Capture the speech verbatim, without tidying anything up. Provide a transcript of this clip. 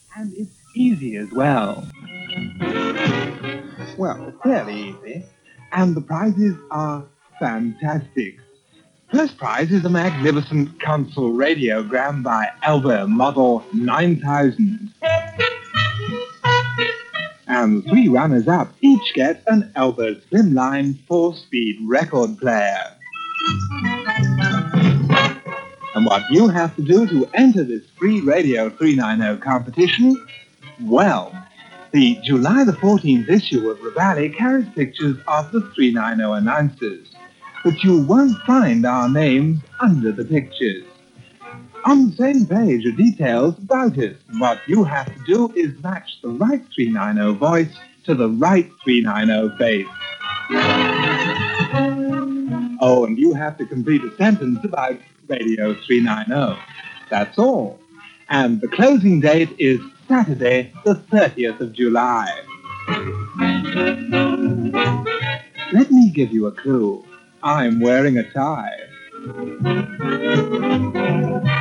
And it's easy as well. Well, fairly easy. And the prizes are fantastic. First prize is a magnificent console radiogram by Elva Model nine thousand. And the three runners-up each get an Elva Slimline four-speed record player. And what you have to do to enter this free Radio three ninety competition, well, the July the fourteenth issue of Ravalli carries pictures of the three ninety announcers, but you won't find our names under the pictures. On the same page are details about it. What you have to do is match the right three ninety voice to the right three ninety face. Oh, and you have to complete a sentence about Radio three ninety. That's all. And the closing date is Saturday, the thirtieth of July. Let me give you a clue. I'm wearing a tie.